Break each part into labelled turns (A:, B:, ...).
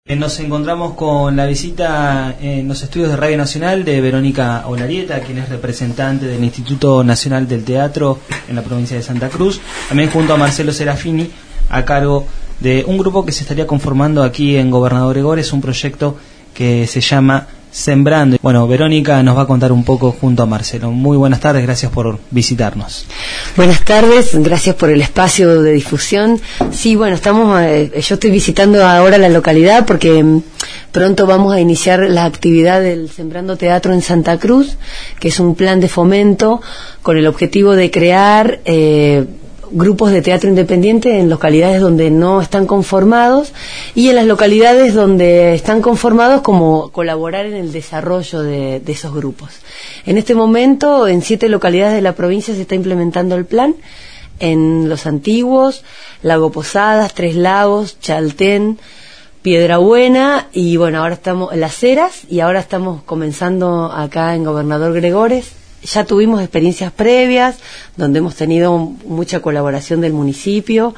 A: Nos encontramos con la visita en los estudios de Radio Nacional de Verónica Olarieta, quien es representante del Instituto Nacional del Teatro en la provincia de Santa Cruz, también junto a Marcelo Serafini, a cargo de un grupo que se estaría conformando aquí en Gobernador Gregores, un proyecto que se llama Sembrando. Bueno, Verónica nos va a contar un poco junto a Marcelo. Muy buenas tardes, gracias por visitarnos.
B: Buenas tardes, gracias por el espacio de difusión. Sí, bueno, yo estoy visitando ahora la localidad porque pronto vamos a iniciar la actividad del Sembrando Teatro en Santa Cruz, que es un plan de fomento con el objetivo de crear grupos de teatro independiente en localidades donde no están conformados y en las localidades donde están conformados, como colaborar en el desarrollo de esos grupos. En este momento, en 7 localidades de la provincia se está implementando el plan: en Los Antiguos, Lago Posadas, Tres Lagos, Chaltén, Piedrabuena y bueno, ahora estamos en Las Heras y ahora estamos comenzando acá en Gobernador Gregores. Ya tuvimos experiencias previas donde hemos tenido mucha colaboración del municipio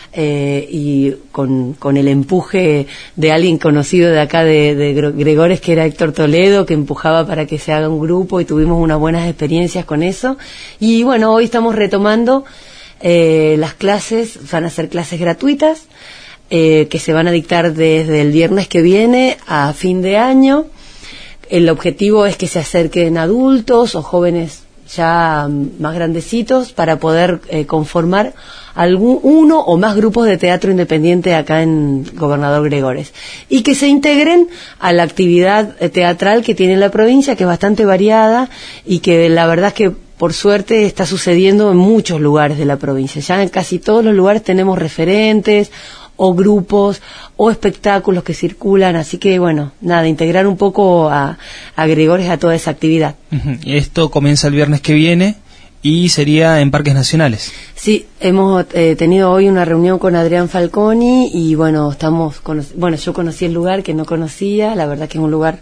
B: y con el empuje de alguien conocido de acá de Gregores, que era Héctor Toledo, que empujaba para que se haga un grupo, y tuvimos unas buenas experiencias con eso. Y bueno, hoy estamos retomando las clases. Van a ser clases gratuitas que se van a dictar desde el viernes que viene a fin de año. El objetivo es que se acerquen adultos o jóvenes ya más grandecitos para poder conformar uno o más grupos de teatro independiente acá en Gobernador Gregores, y que se integren a la actividad teatral que tiene la provincia, que es bastante variada y que la verdad es que por suerte está sucediendo en muchos lugares de la provincia. Ya en casi todos los lugares tenemos referentes o grupos o espectáculos que circulan, así que bueno, nada, integrar un poco a Gregores a toda esa actividad.
A: Esto comienza el viernes que viene y sería en Parques Nacionales.
B: Sí, hemos tenido hoy una reunión con Adrián Falconi y bueno, yo conocí el lugar que no conocía, la verdad que es un lugar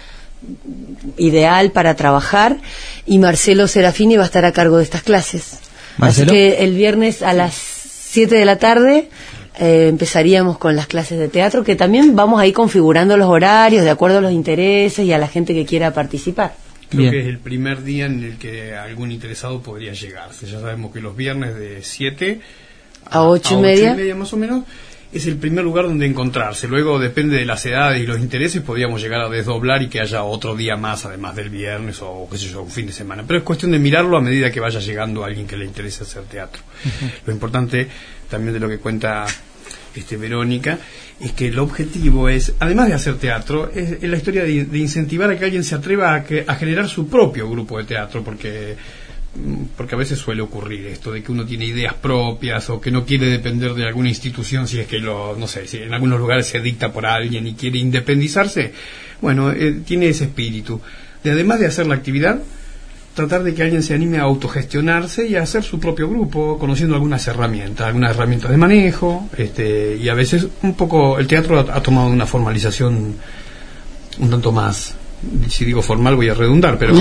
B: ideal para trabajar, y Marcelo Serafini va a estar a cargo de estas clases. ¿Marcelo? Así que el viernes a las 7 de la tarde empezaríamos con las clases de teatro, que también vamos a ir configurando los horarios de acuerdo a los intereses y a la gente que quiera participar.
C: Creo que es el primer día en el que algún interesado podría llegarse. Ya sabemos que los viernes de 7
B: a 8 y media
C: más o menos es el primer lugar donde encontrarse. Luego, depende de las edades y los intereses, podríamos llegar a desdoblar y que haya otro día más además del viernes o qué sé yo, un fin de semana. Pero es cuestión de mirarlo a medida que vaya llegando alguien que le interese hacer teatro. Lo importante también de lo que cuenta Verónica es que el objetivo es, además de hacer teatro, es la historia de incentivar a que alguien se atreva a generar su propio grupo de teatro, porque a veces suele ocurrir esto de que uno tiene ideas propias o que no quiere depender de alguna institución, si es que si en algunos lugares se dicta por alguien y quiere independizarse. Bueno, tiene ese espíritu de, además de hacer la actividad, tratar de que alguien se anime a autogestionarse y a hacer su propio grupo, conociendo algunas herramientas de manejo, y a veces un poco el teatro ha tomado una formalización un tanto más, si digo formal voy a redundar, pero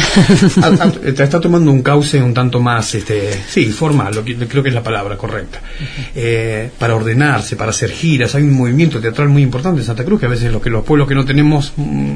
C: está tomando un cauce un tanto más formal, creo que es la palabra correcta, para ordenarse, para hacer giras. Hay un movimiento teatral muy importante en Santa Cruz, que a veces los pueblos que no tenemos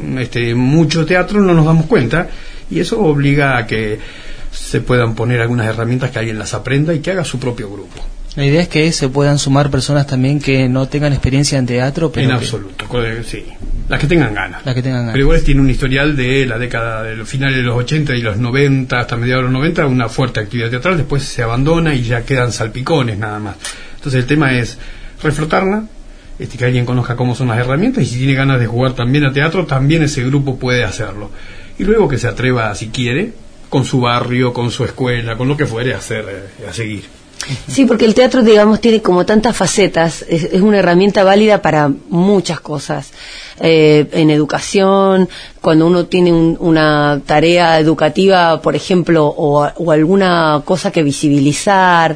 C: mucho teatro no nos damos cuenta, y eso obliga a que se puedan poner algunas herramientas, que alguien las aprenda y que haga su propio grupo.
A: La idea es que se puedan sumar personas también que no tengan experiencia en teatro, pero
C: absoluto, sí, las que tengan ganas.
A: Pero
C: igual tiene un historial de la década de los finales de los 80 y los 90 hasta mediados de los 90, una fuerte actividad teatral. Después se abandona y ya quedan salpicones nada más. Entonces el tema es reflotarla, que alguien conozca cómo son las herramientas, y si tiene ganas de jugar también a teatro, también ese grupo puede hacerlo. Y luego que se atreva, si quiere, con su barrio, con su escuela, con lo que fuere, a seguir.
B: Sí, porque el teatro, digamos, tiene como tantas facetas, es una herramienta válida para muchas cosas. En educación, cuando uno tiene una tarea educativa, por ejemplo, o alguna cosa que visibilizar,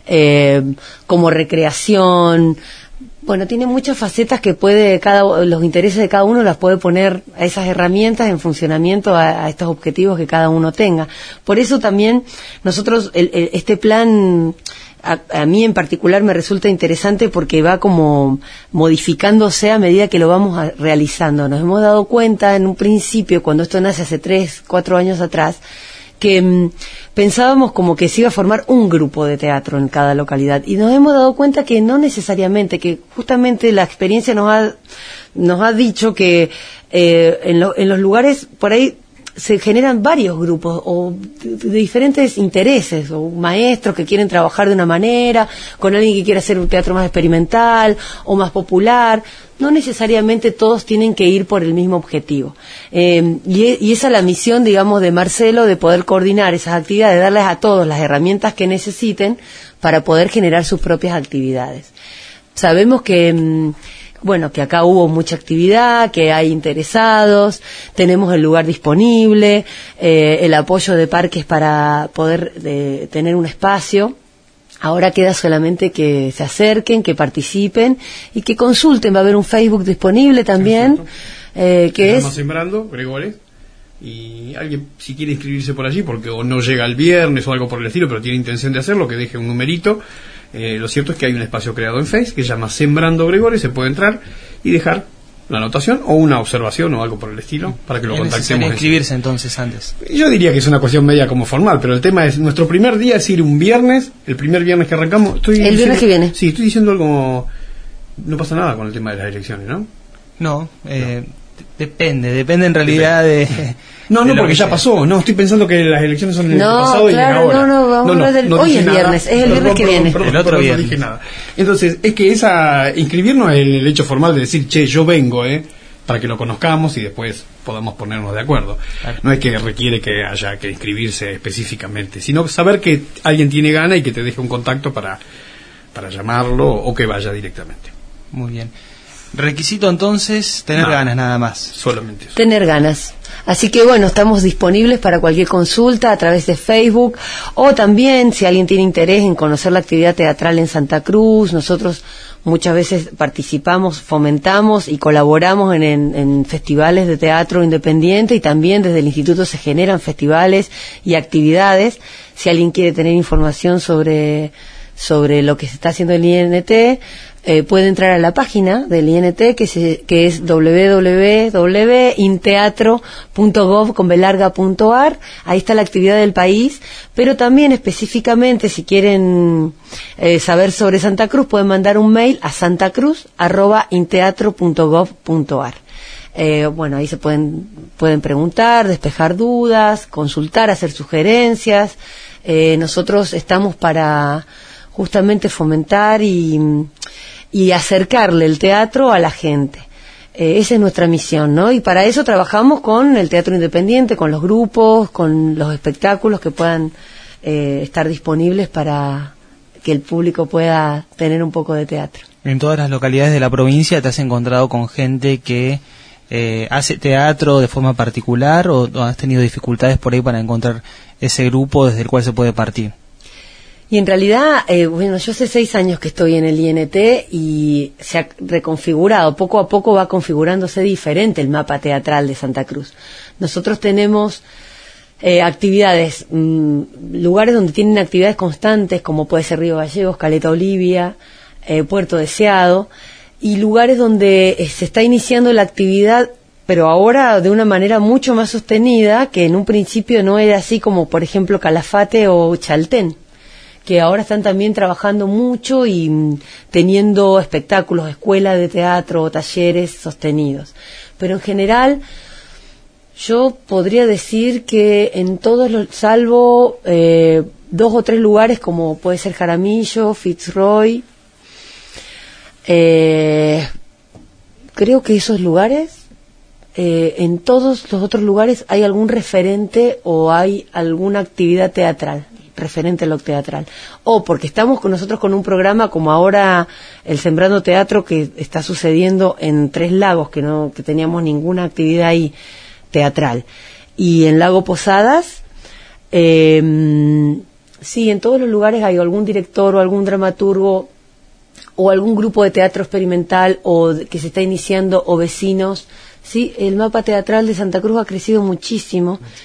B: como recreación. Bueno, tiene muchas facetas que los intereses de cada uno las puede poner a esas herramientas en funcionamiento a estos objetivos que cada uno tenga. Por eso también nosotros este plan a mí en particular me resulta interesante porque va como modificándose a medida que lo vamos realizando. Nos hemos dado cuenta en un principio, cuando esto nace hace 3, 4 años atrás, que pensábamos como que se iba a formar un grupo de teatro en cada localidad, y nos hemos dado cuenta que no necesariamente, que justamente la experiencia nos ha dicho que en los lugares por ahí se generan varios grupos o de diferentes intereses, o maestros que quieren trabajar de una manera, con alguien que quiere hacer un teatro más experimental o más popular. No necesariamente todos tienen que ir por el mismo objetivo. Y esa es la misión, digamos, de Marcelo, de poder coordinar esas actividades, de darles a todos las herramientas que necesiten para poder generar sus propias actividades. Sabemos que que acá hubo mucha actividad, que hay interesados, tenemos el lugar disponible, el apoyo de parques para poder tener un espacio. Ahora queda solamente que se acerquen, que participen y que consulten. Va a haber un Facebook disponible también, que es
C: Sembrando Gregores. Y alguien, si quiere inscribirse por allí, porque o no llega el viernes o algo por el estilo, pero tiene intención de hacerlo, que deje un numerito. Lo cierto es que hay un espacio creado en Facebook que se llama Sembrando Gregores. Se puede entrar y dejar la anotación o una observación o algo por el estilo para que lo contactemos.
A: ¿Es necesario inscribirse entonces antes?
C: Yo diría que es una cuestión media como formal, pero el tema es, nuestro primer día es ir un viernes, el primer viernes que arrancamos.
B: El viernes que viene.
C: Sí, estoy diciendo algo, no pasa nada con el tema de las elecciones, ¿no?
A: No. Depende en realidad de...
C: No, porque ya pasó. No, estoy pensando que las elecciones son en el pasado y en ahora.
B: Hoy es viernes, es el viernes que viene.
A: El otro viernes.
C: No dije nada. Entonces, es que inscribirnos es el hecho formal de decir, che, yo vengo, para que lo conozcamos y después podamos ponernos de acuerdo. Claro. No es que requiere que haya que inscribirse específicamente, sino saber que alguien tiene gana y que te deje un contacto para llamarlo o que vaya directamente.
A: Muy bien. Requisito entonces, tener ganas nada más.
C: Solamente eso.
B: Tener ganas. Así que estamos disponibles para cualquier consulta a través de Facebook, o también si alguien tiene interés en conocer la actividad teatral en Santa Cruz. Nosotros muchas veces participamos, fomentamos y colaboramos en festivales de teatro independiente, y también desde el instituto se generan festivales y actividades. Si alguien quiere tener información sobre lo que se está haciendo en el INT, puede entrar a la página del INT que es www.inteatro.gov.ar. Ahí está la actividad del país, pero también específicamente si quieren saber sobre Santa Cruz, pueden mandar un mail a santacruz@inteatro.gov.ar. Ahí se pueden preguntar, despejar dudas, consultar, hacer sugerencias. Nosotros estamos para justamente fomentar y acercarle el teatro a la gente. Esa es nuestra misión, ¿no? Y para eso trabajamos con el teatro independiente, con los grupos, con los espectáculos que puedan estar disponibles para que el público pueda tener un poco de teatro.
A: En todas las localidades de la provincia te has encontrado con gente que hace teatro de forma particular, o has tenido dificultades por ahí para encontrar ese grupo desde el cual se puede partir.
B: Y en realidad, yo hace 6 años que estoy en el INT y se ha reconfigurado, poco a poco va configurándose diferente el mapa teatral de Santa Cruz. Nosotros tenemos actividades, lugares donde tienen actividades constantes, como puede ser Río Gallegos, Caleta Olivia, Puerto Deseado, y lugares donde se está iniciando la actividad, pero ahora de una manera mucho más sostenida, que en un principio no era así, como por ejemplo Calafate o Chaltén, que ahora están también trabajando mucho y teniendo espectáculos, escuelas de teatro, talleres sostenidos. Pero en general, yo podría decir que en todos los, salvo 2 o 3 lugares, como puede ser Jaramillo, Fitzroy, creo que esos lugares, en todos los otros lugares hay algún referente o hay alguna actividad teatral referente a lo teatral, o porque estamos nosotros con un programa como ahora el Sembrando Teatro, que está sucediendo en 3 lagos, que teníamos ninguna actividad ahí teatral, y en Lago Posadas, sí, en todos los lugares hay algún director o algún dramaturgo o algún grupo de teatro experimental o que se está iniciando, o vecinos. Sí, el mapa teatral de Santa Cruz ha crecido muchísimo.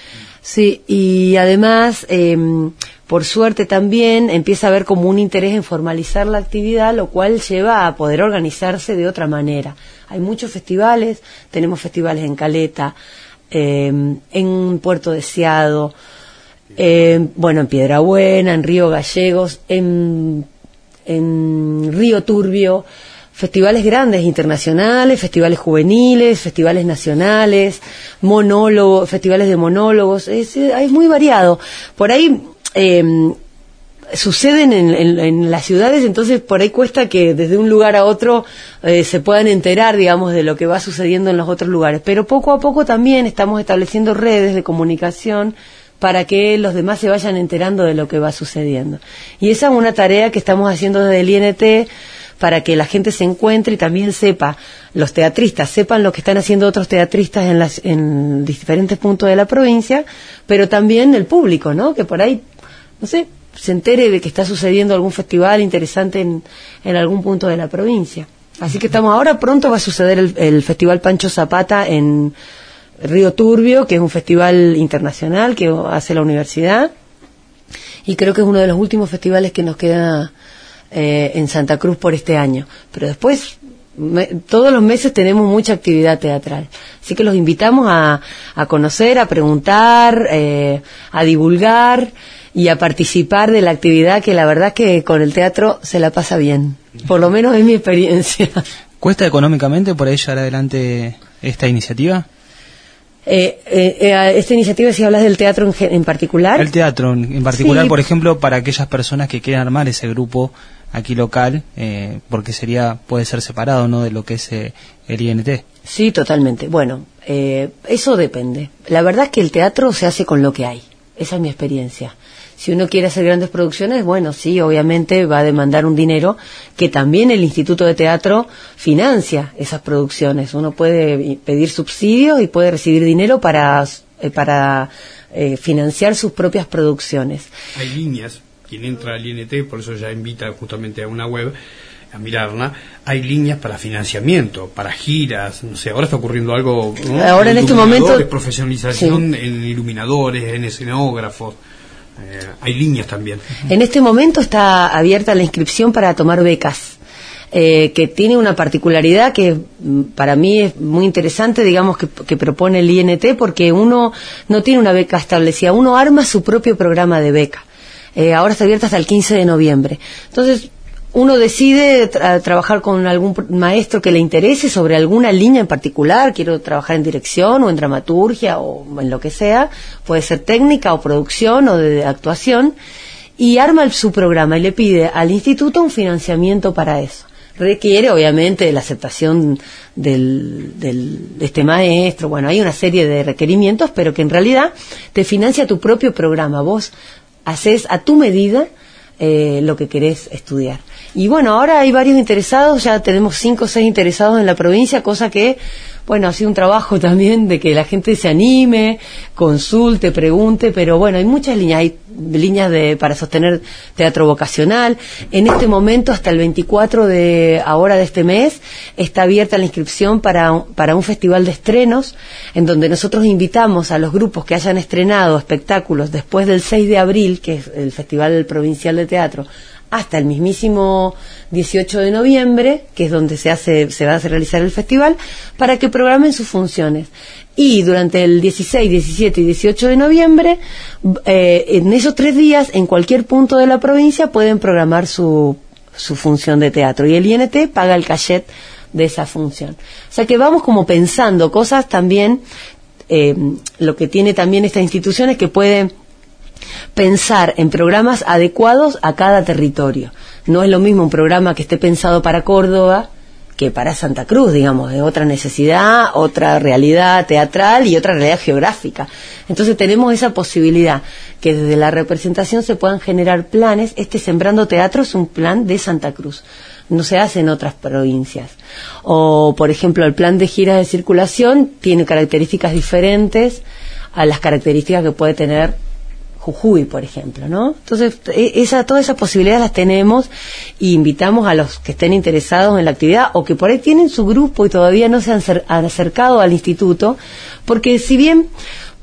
B: Sí, y además, por suerte también empieza a haber como un interés en formalizar la actividad, lo cual lleva a poder organizarse de otra manera. Hay muchos festivales, tenemos festivales en Caleta, en Puerto Deseado, bueno, en Piedrabuena, en Río Gallegos, en Río Turbio, festivales grandes internacionales, festivales juveniles, festivales nacionales, festivales de monólogos, es muy variado. Por ahí suceden en las ciudades, entonces por ahí cuesta que desde un lugar a otro se puedan enterar, digamos, de lo que va sucediendo en los otros lugares. Pero poco a poco también estamos estableciendo redes de comunicación para que los demás se vayan enterando de lo que va sucediendo. Y esa es una tarea que estamos haciendo desde el INT para que la gente se encuentre y también sepa, los teatristas sepan lo que están haciendo otros teatristas en diferentes puntos de la provincia, pero también el público, ¿no? Que por ahí, no sé, se entere de que está sucediendo algún festival interesante en algún punto de la provincia. Así que ahora pronto va a suceder el Festival Pancho Zapata en Río Turbio, que es un festival internacional que hace la universidad, y creo que es uno de los últimos festivales que nos queda en Santa Cruz por este año. Pero después, todos los meses tenemos mucha actividad teatral. Así que los invitamos a conocer, a preguntar, a divulgar y a participar de la actividad, que la verdad que con el teatro se la pasa bien. Por lo menos es mi experiencia.
A: ¿Cuesta económicamente por ahí llevar adelante esta iniciativa?
B: Esta iniciativa, si hablas del teatro en particular.
A: El teatro en particular, sí.
B: Sí.
A: Por ejemplo, para aquellas personas que quieran armar ese grupo aquí local, porque puede ser separado, ¿no?, de lo que es el INT.
B: Sí, totalmente. Bueno, eso depende. La verdad es que el teatro se hace con lo que hay. Esa es mi experiencia. Si uno quiere hacer grandes producciones, bueno, sí, obviamente va a demandar un dinero que también el Instituto de Teatro financia esas producciones. Uno puede pedir subsidios y puede recibir dinero para financiar sus propias producciones.
C: Hay líneas, quien entra al INT, por eso ya invita justamente a una web a mirarla, hay líneas para financiamiento, para giras, no sé, ahora está ocurriendo algo, ¿no?
B: Ahora en este momento,
C: profesionalización,
B: sí,
C: en iluminadores, en escenógrafos. Hay líneas también.
B: En este momento está abierta la inscripción para tomar becas, que tiene una particularidad que para mí es muy interesante, digamos, que propone el INT, porque uno no tiene una beca establecida, uno arma su propio programa de beca. Ahora está abierta hasta el 15 de noviembre. Entonces, uno decide trabajar con algún maestro que le interese sobre alguna línea en particular. Quiero trabajar en dirección o en dramaturgia o en lo que sea, puede ser técnica o producción o de actuación, y arma su programa y le pide al instituto un financiamiento para eso. Requiere obviamente la aceptación de este maestro. Bueno, hay una serie de requerimientos, pero que en realidad te financia tu propio programa. Vos haces a tu medida lo que querés estudiar. Y bueno, ahora hay varios interesados, ya tenemos 5 o 6 interesados en la provincia, cosa que, bueno, ha sido un trabajo también de que la gente se anime, consulte, pregunte, pero bueno, hay muchas líneas, hay líneas para sostener teatro vocacional. En este momento, hasta el 24 de este mes, está abierta la inscripción para un festival de estrenos, en donde nosotros invitamos a los grupos que hayan estrenado espectáculos después del 6 de abril, que es el Festival Provincial de Teatro, hasta el mismísimo 18 de noviembre, que es donde se va a realizar el festival, para que programen sus funciones. Y durante el 16, 17 y 18 de noviembre, en esos 3 días, en cualquier punto de la provincia, pueden programar su función de teatro. Y el INT paga el cachet de esa función. O sea que vamos como pensando cosas también, lo que tiene también esta institución es que puede pensar en programas adecuados a cada territorio. No es lo mismo un programa que esté pensado para Córdoba que para Santa Cruz, digamos, de otra necesidad, otra realidad teatral y otra realidad geográfica. Entonces tenemos esa posibilidad que desde la representación se puedan generar planes. Este Sembrando Teatro es un plan de Santa Cruz, no se hace en otras provincias. O, por ejemplo, el plan de giras de circulación tiene características diferentes a las características que puede tener Jujuy, por ejemplo, ¿no? Entonces, todas esas posibilidades las tenemos, y invitamos a los que estén interesados en la actividad o que por ahí tienen su grupo y todavía no se han acercado al instituto, porque si bien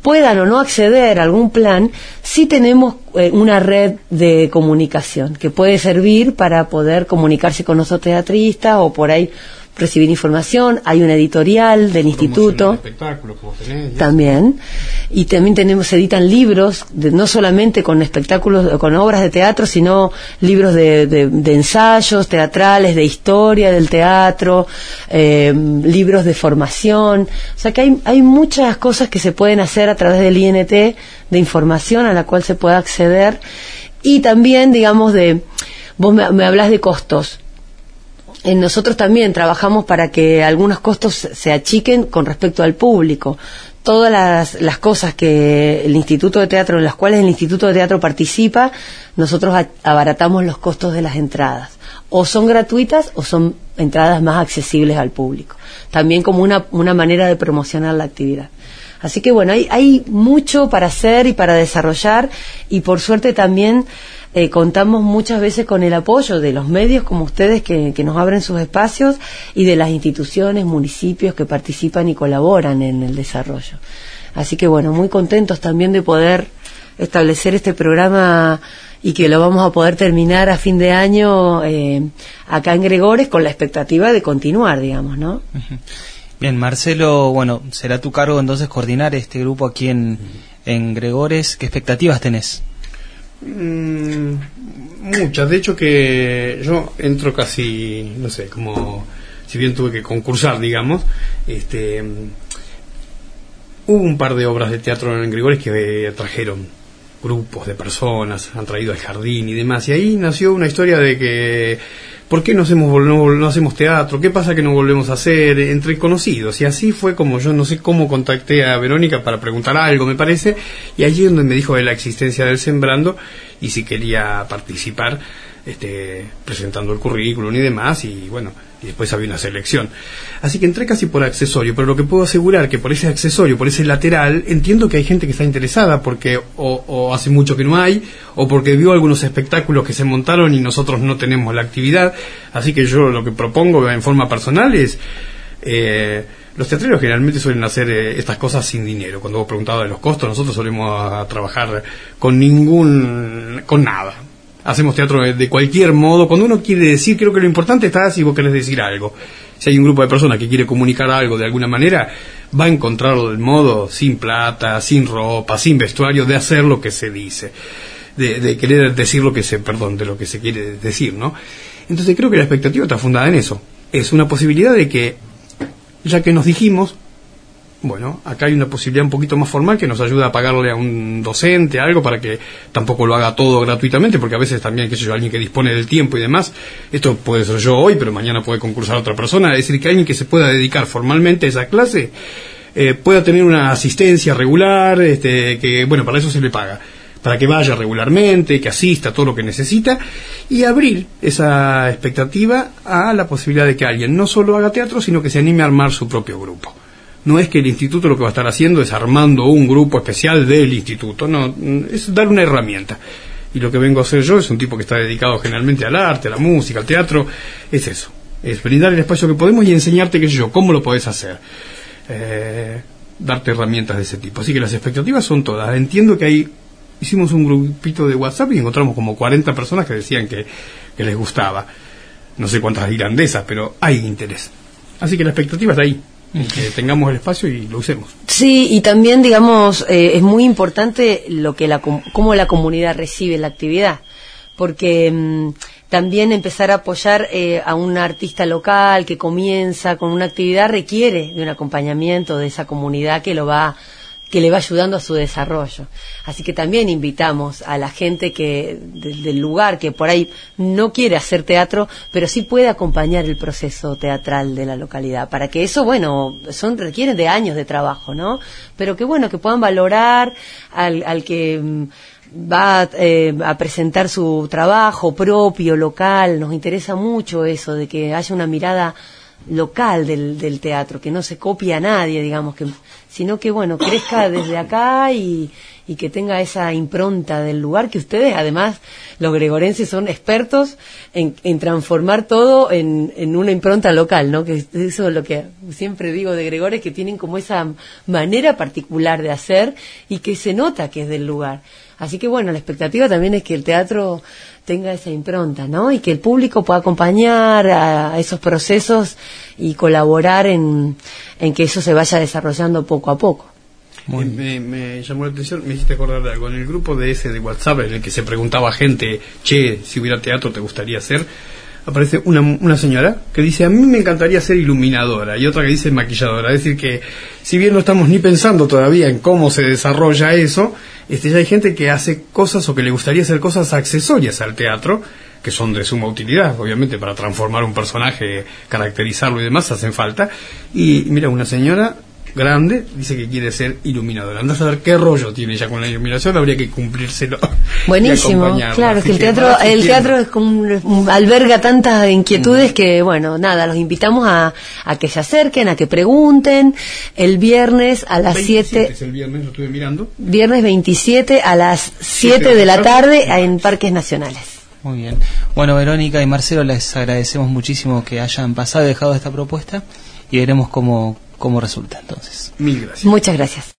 B: puedan o no acceder a algún plan, sí tenemos una red de comunicación que puede servir para poder comunicarse con nosotros teatristas o por ahí recibir información. Hay una editorial del instituto
C: espectáculos como tenés,
B: también, y también se editan libros no solamente con espectáculos, con obras de teatro, sino libros de ensayos teatrales, de historia del teatro, libros de formación. O sea que hay muchas cosas que se pueden hacer a través del INT, de información a la cual se puede acceder. Y también, digamos, vos me hablás de costos. Nosotros también trabajamos para que algunos costos se achiquen con respecto al público. Todas las cosas que el Instituto de Teatro, en las cuales el Instituto de Teatro participa, nosotros abaratamos los costos de las entradas. O son gratuitas o son entradas más accesibles al público. También como una manera de promocionar la actividad. Así que bueno, hay mucho para hacer y para desarrollar, y por suerte también contamos muchas veces con el apoyo de los medios como ustedes que nos abren sus espacios, y de las instituciones, municipios que participan y colaboran en el desarrollo. Así que bueno, muy contentos también de poder establecer este programa, y que lo vamos a poder terminar a fin de año acá en Gregores, con la expectativa de continuar, digamos, ¿no?
A: Bien, Marcelo, bueno, será tu cargo entonces coordinar este grupo aquí en Gregores. ¿Qué expectativas tenés?
C: Muchas, de hecho que yo entro casi, no sé, como si bien tuve que concursar, digamos, hubo un par de obras de teatro en Gregores que trajeron grupos de personas, han traído al jardín y demás, y ahí nació una historia de que ¿por qué no hacemos teatro? ¿Qué pasa que no volvemos a hacer? Entre conocidos. Y así fue como yo no sé cómo contacté a Verónica para preguntar algo, me parece, y allí es donde me dijo de la existencia del Sembrando y si quería participar, presentando el currículum y demás, y bueno, y después había una selección. Así que entré casi por accesorio, pero lo que puedo asegurar que por ese accesorio, por ese lateral, entiendo que hay gente que está interesada porque o hace mucho que no hay, o porque vio algunos espectáculos que se montaron y nosotros no tenemos la actividad. Así que yo lo que propongo en forma personal es, los teatreros generalmente suelen hacer estas cosas sin dinero. Cuando vos preguntabas de los costos, nosotros solemos trabajar con nada. Hacemos teatro de cualquier modo. Cuando uno quiere decir, creo que lo importante está si vos querés decir algo. Si hay un grupo de personas que quiere comunicar algo de alguna manera, va a encontrarlo del modo, sin plata, sin ropa, sin vestuario, de hacer lo que se dice, de querer decir de lo que se quiere decir, ¿no? Entonces creo que la expectativa está fundada en eso. Es una posibilidad de que, ya que nos dijimos, bueno, acá hay una posibilidad un poquito más formal que nos ayuda a pagarle a un docente algo para que tampoco lo haga todo gratuitamente, porque a veces también, qué sé yo, alguien que dispone del tiempo y demás, esto puede ser yo hoy, pero mañana puede concursar otra persona, es decir, que alguien que se pueda dedicar formalmente a esa clase pueda tener una asistencia regular, que bueno, para eso se le paga, para que vaya regularmente, que asista a todo lo que necesita, y abrir esa expectativa a la posibilidad de que alguien no solo haga teatro, sino que se anime a armar su propio grupo. No es que el instituto lo que va a estar haciendo es armando un grupo especial del instituto, no, es dar una herramienta. Y lo que vengo a hacer yo es un tipo que está dedicado generalmente al arte, a la música, al teatro, es eso, es brindar el espacio que podemos y enseñarte, qué sé yo, cómo lo podés hacer, darte herramientas de ese tipo. Así que las expectativas son todas. Entiendo que hicimos un grupito de WhatsApp y encontramos como 40 personas que decían que les gustaba. No sé cuántas dirán de esas, pero hay interés. Así que la expectativa está ahí. Que tengamos el espacio y lo usemos.
B: Sí, y también, digamos, es muy importante cómo la comunidad recibe la actividad, porque también empezar a apoyar a un artista local que comienza con una actividad requiere de un acompañamiento de esa comunidad que le va ayudando a su desarrollo. Así que también invitamos a la gente del lugar que por ahí no quiere hacer teatro, pero sí puede acompañar el proceso teatral de la localidad, para que eso, bueno, requieren de años de trabajo, ¿no? Pero que bueno, que puedan valorar al que va a presentar su trabajo propio, local. Nos interesa mucho eso, de que haya una mirada local del teatro, que no se copie a nadie, digamos, sino que bueno, crezca desde acá y y que tenga esa impronta del lugar, que ustedes además, los gregorenses, son expertos en transformar todo en una impronta local, ¿no? Que eso es lo que siempre digo de Gregores, que tienen como esa manera particular de hacer y que se nota que es del lugar. Así que bueno, la expectativa también es que el teatro tenga esa impronta, ¿no? Y que el público pueda acompañar a esos procesos y colaborar en que eso se vaya desarrollando poco a poco.
C: Me llamó la atención, me hiciste acordar de algo. En el grupo de WhatsApp en el que se preguntaba a gente, che, si hubiera teatro, ¿te gustaría hacer? Aparece una señora que dice, a mí me encantaría ser iluminadora, y otra que dice maquilladora. Es decir que, si bien no estamos ni pensando todavía en cómo se desarrolla eso, ya hay gente que hace cosas o que le gustaría hacer cosas accesorias al teatro, que son de suma utilidad, obviamente, para transformar un personaje, caracterizarlo y demás, hacen falta. Y mira, una señora grande dice que quiere ser iluminadora. Andás a ver qué rollo tiene ella con la iluminación, habría que cumplírselo.
B: Buenísimo, claro, es que el teatro es como alberga tantas inquietudes que, bueno, nada, los invitamos a que se acerquen, a que pregunten. El viernes a las 7
C: es el viernes, lo estuve mirando.
B: Viernes 27 a las 7 de la tarde en Parques Nacionales.
A: Muy bien. Bueno, Verónica y Marcelo, les agradecemos muchísimo que hayan pasado y dejado esta propuesta, y veremos cómo resulta entonces.
C: Mil gracias.
B: Muchas gracias.